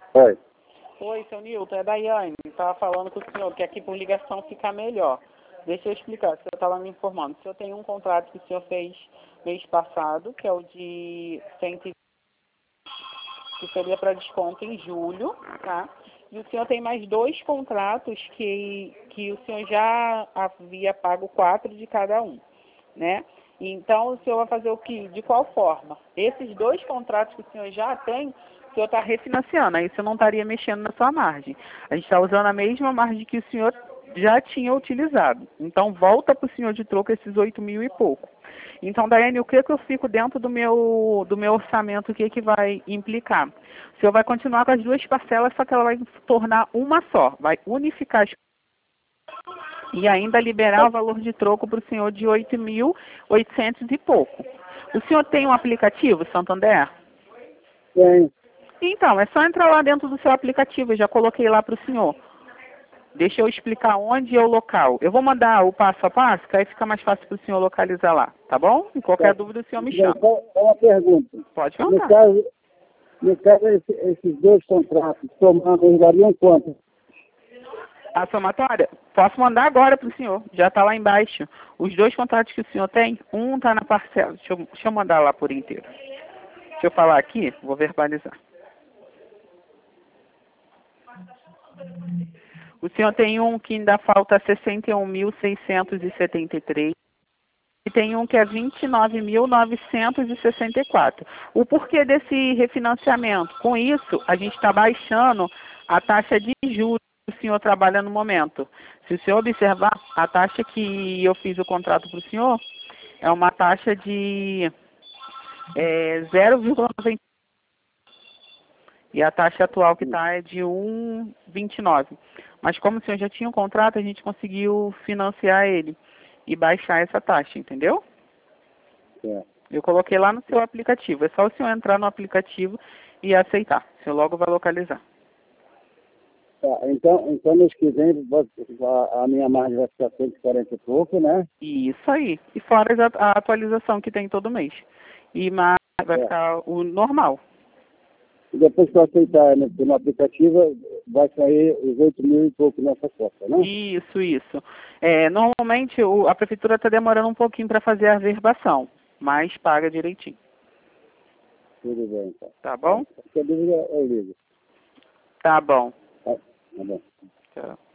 Oi. Oi, seu Nilton, é Daiane. Estava falando com o senhor que aqui por ligação fica melhor. Deixa eu explicar, o senhor estava me informando. O senhor tem um contrato que o senhor fez mês passado, que é o de 120, que seria para desconto em julho, tá? E o senhor tem mais dois contratos que o senhor já havia pago 4 de cada um, né? Então, o senhor vai fazer o que? De qual forma? Esses dois contratos que o senhor já tem, o senhor está refinanciando, aí o senhor não estaria mexendo na sua margem. A gente está usando a mesma margem que o senhor já tinha utilizado. Então, volta para o senhor de troco esses 8.000 e pouco. Então, Daiane, o que eu fico dentro do meu orçamento, o que vai implicar? O senhor vai continuar com as duas parcelas, só que ela vai se tornar uma só. Vai unificar as e ainda liberar o valor de troco para o senhor de 8.800 e pouco. O senhor tem um aplicativo, Santander? Tem. Então, é só entrar lá dentro do seu aplicativo, eu já coloquei lá para o senhor. Deixa eu explicar onde é o local. Eu vou mandar o passo a passo, que aí fica mais fácil para o senhor localizar lá, tá bom? Em qualquer dúvida, o senhor me chama. Só uma pergunta. Pode No perguntar. caso esses dois contratos, somando, eles variam quanto? A somatória? Posso mandar agora para o senhor. Já está lá embaixo. Os dois contratos que o senhor tem, um está na parcela. Deixa eu mandar lá por inteiro. Deixa eu falar aqui, vou verbalizar. O senhor tem um que ainda falta 61.673 e tem um que é 29.964. O porquê desse refinanciamento? Com isso, a gente está baixando a taxa de juros que o senhor trabalha no momento. Se o senhor observar, a taxa que eu fiz o contrato para o senhor é uma taxa de 0,90. E a taxa atual que está é de 1,29. Mas como o senhor já tinha um contrato, a gente conseguiu financiar ele e baixar essa taxa, entendeu? É. Eu coloquei lá no seu aplicativo. É só o senhor entrar no aplicativo e aceitar. O senhor logo vai localizar. Tá, então mês que vem a minha margem vai ficar 140 e pouco, né? Isso aí. E fora a atualização que tem todo mês. E mais vai ficar o normal. E depois que eu aceitar no aplicativo, vai sair os 8.000 e pouco nessa conta, né? Isso. Normalmente a prefeitura está demorando um pouquinho para fazer a averbação, mas paga direitinho. Tudo bem, então. Tá bom? Qualquer dúvida, eu ligo. Tá bom. Tá bom. Tchau.